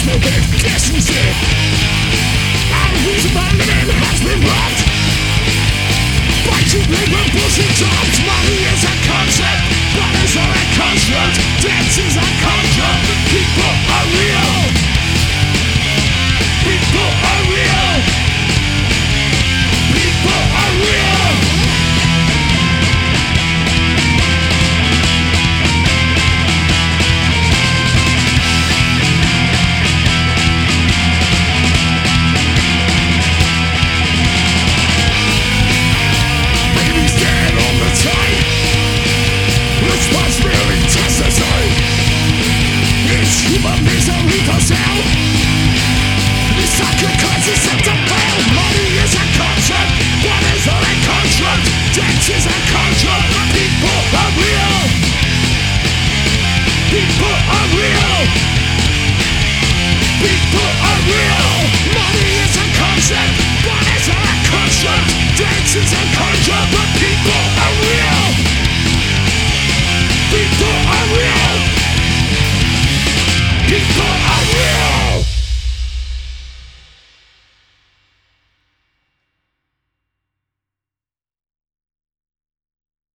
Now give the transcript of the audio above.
Guess who's dead? Our reason for living has been robbed by cheap labor, bullshit jobs. Money is a concept, bodies are a construct, dance is a conjure. People are real. People are real. People are real. Responsibility tests us all. It's human misery for sale. It's like a concept of fail. Money is a concept, bodies are a construct, dance is a construct. People are real. People are real. People are real. Money is a concept, bodies are a construct, dance is a